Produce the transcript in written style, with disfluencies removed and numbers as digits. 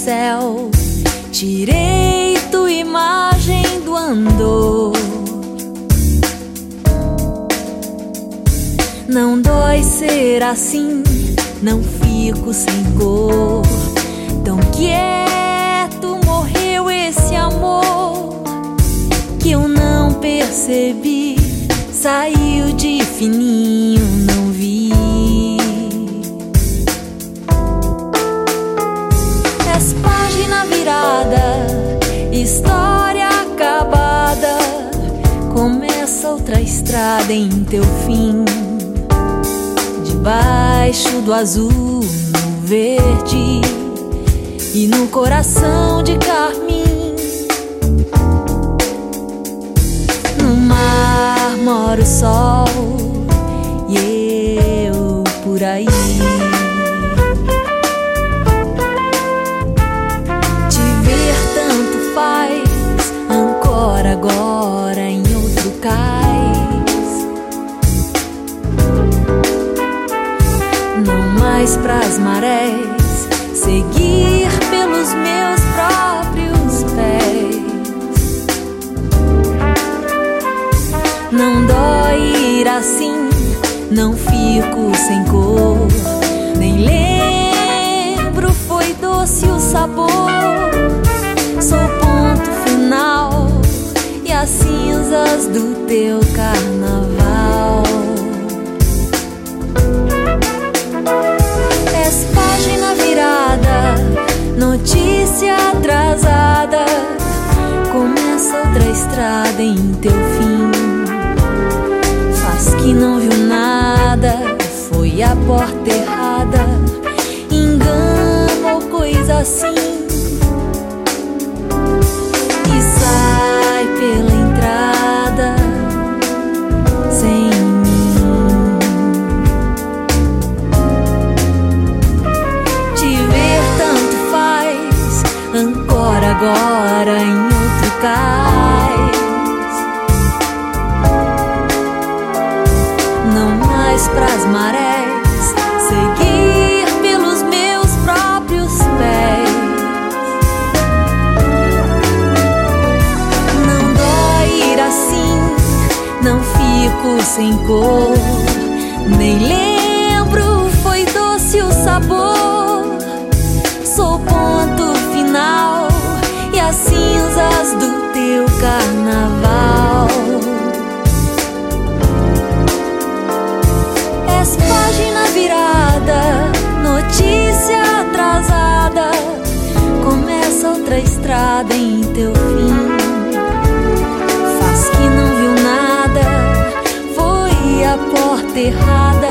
céu, tirei tua imagem do andor. Não dói ser assim, não fico sem cor. Tão quieto morreu esse amor que eu não percebi, saiu de fininho, não vi. És página virada, história acabada, começa outra estrada em teu fim. Debaixo do azul, no verde e no coração de carmim. No mar mora o sol e eu por aí. Te ver tanto faz, ancora agora em outro cais. Não mais pras marés seguir pelos meus próprios pés. Não dói ir assim, não fico sem cor. Nem lembro, foi doce o sabor. Sou ponto final e as cinzas do teu carnaval. És página virada, notícia atrasada, começa outra estrada em teu fim. Faz que não viu nada, foi a porta errada, engano ou coisa assim. E sai pela entrada sem mim. Te ver tanto faz, ancora agora em outro cais. Não mais pras marés seguir pelos meus próprios pés. Não dói ir assim, não fico sem cor. Nem lembro, foi doce o sabor. Sou ponto final e as cinzas do teu carnaval. És página virada, notícia atrasada, começa outra estrada em teu fim. Faz que não viu nada, foi a porta errada,